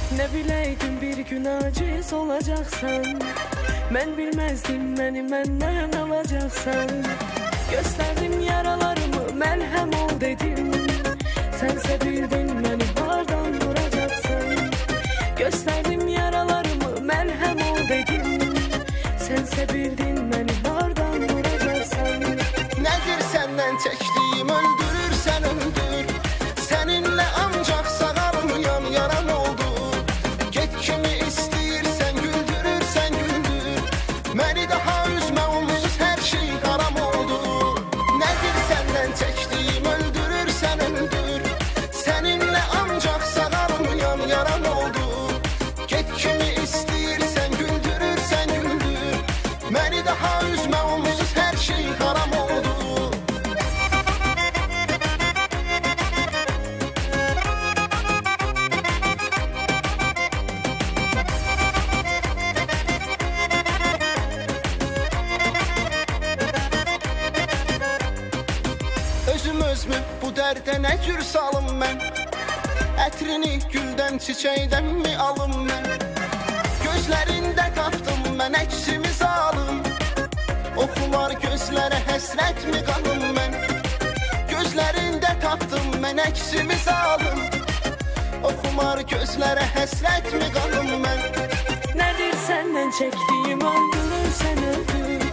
Ne bileydim bir gün aciz olacaksan, ben bilmezdim beni benden alacaksan. Gösterdim yaralarımı merhem ol dedim, sense bildin beni bardan vuracaksın. Gösterdim yaralarımı merhem ol dedim, sense bildin beni bardan vuracaksın. Nedir senden çektiğim, öldürürsen öldür, seninle ancak sağarım, yan yaran oldu. Get kimi istəyirsən, güldürürsən güldür, beni daha üzme, onsuz her şey haram oldu. Nedir senden çektiğim, öldürürsen öldür, seninle ancak sağarım, yan yaran oldu. Get kimi istəyirsən, güldürürsən güldür, beni daha üzme, onsuz her şey haram oldu. Özümü bu dərdə nə cür salım mən, ətrini güldən çiçəkdən mi alım mən? Gözlərində tapdım mən əksimi zalım, oxumar gözlərə həsrət mi qalım mən? Gözlərində tapdım mən əksimi zalım, oxumar gözlərə həsrət mi qalım mən? Nedir senden çektiğim, öldürürsen öldür,